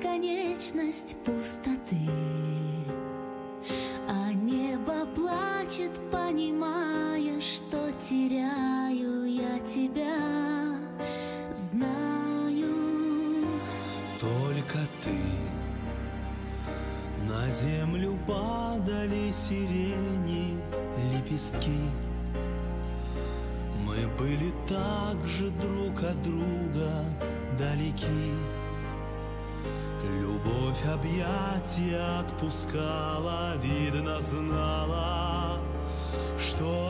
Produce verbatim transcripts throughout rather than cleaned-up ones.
бесконечность пустоты, а небо плачет, понимая, что теряю я тебя. Знаю, только ты. На землю падали сирени лепестки. Мы были так же друг от друга далеки. Любовь объятия отпускала, видно знала, что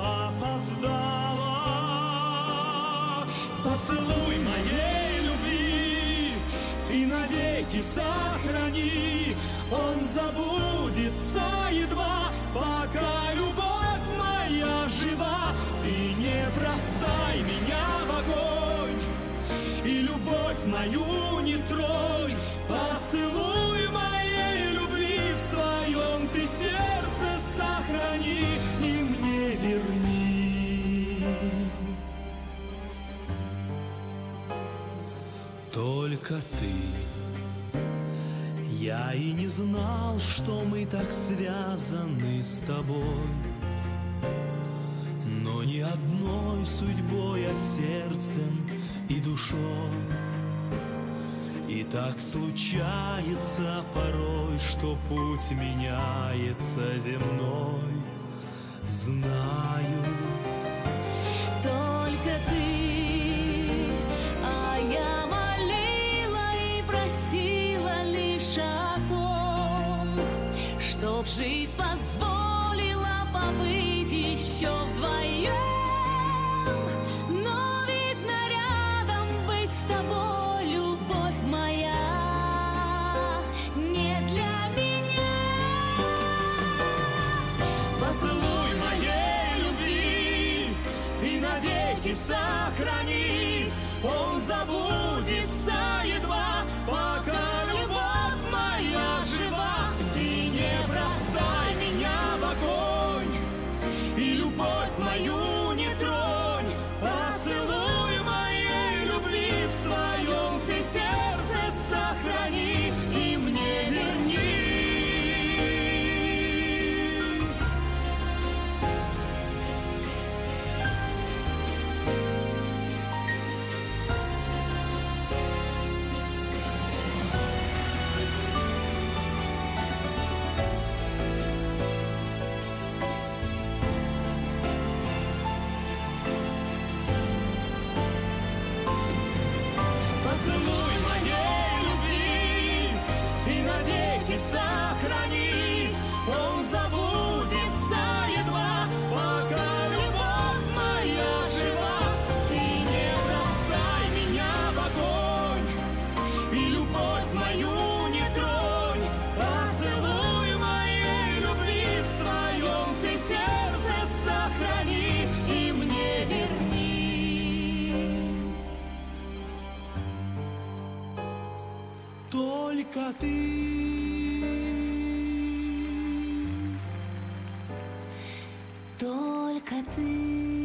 опоздала. Поцелуй моей любви ты навеки сохрани. Он забудется едва, пока любовь моя жива. Ты не бросай меня в огонь и любовь мою не тронь. Поцелуй моей любви в своем ты сердце сохрани и мне верни. Только ты. Я и не знал, что мы так связаны с тобой, но не одной судьбой, а сердцем и душой. И так случается порой, что путь меняется земной. Знаю, только ты, а я молила и просила лишь о том, чтоб жизнь позволила побыть еще вдвоем. Но видно рядом быть с тобой, любовь моя, не для меня. Поцелуй моей любви ты навеки сохрани. Он забудется едва, пока любовь моя жива. Ты не бросай меня в огонь и любовь мою не тронь. Поцелуй моей любви в своем ты сердце сохрани и мне верни. Поцелуй моей любви ты навеки сохрани. Он забудется едва, пока любовь моя жива. Ты не бросай меня в огонь и любовь мою не тронь. Поцелуй моей любви в своем ты сердце сохрани и мне верни. только ты. Только ты.